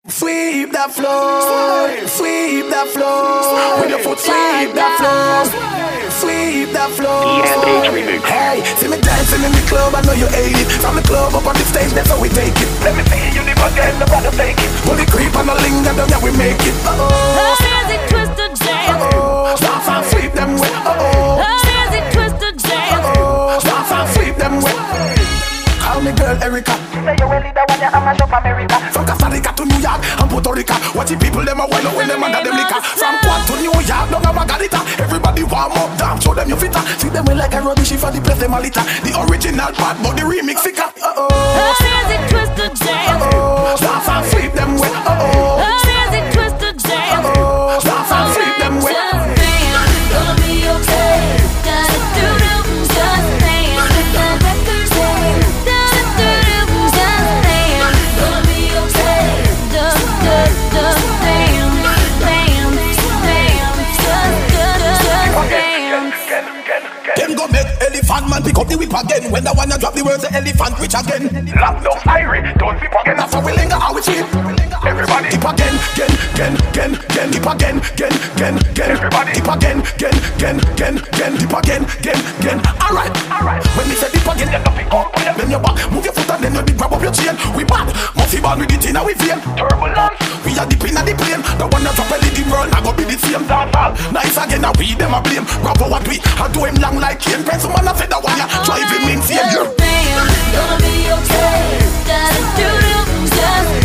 Sweep the floor, sweep the floor. With your foot, sweep the floor, sweep the floor. Hey, see me dancing in the club, I know you hate it. From the club up on the stage, that's how we take it. Let me see you live again, the brother take it. Pull the creep and the linger, then yeah we make it. How is it twisted jam? Stop and sweep them way. How is it twisted jam? Stop and sweep them way. Call me girl Erica. Say you will lead the one you have mash up America. From Costa Rica to New York and Puerto Rico. Watch the people them a wild out when them under them liquor. From Quad to New York, down a Margarita. Everybody warm up, damn, show them your fitter. See them way like a rubbish if I the place them a litter. The original bad but the remix sicker. How is it twisted jam? Stop and sweep them way. How is it twisted jam? Stop and sweep them way. Just bam, gonna be okay. Gotta do them, just bam. The records say, gotta do them, just bam. Gonna be okay. Just bam, bam, bam, just bam. Them go make elephant man pick up the whip again. When the one drop the words the elephant rich again. Lock down Irie, don't flip again. That's how we linger, how we sleep. Everybody dip again, dip again, Everybody dip again, dip again. Alright. When me say dip again, get the pick up. then your back, move your foot and then you dip grab up your chain. We bad, Muffy ball with it in our vein. Turbulence, We are dipping at the plane. The one that drop the world, I go be the same. Nice again, now we them a blame. Grab for what we are do him long like cane. Press some man a feather one, drive him insane. Just bam, gonna be okay. Gotta do them, just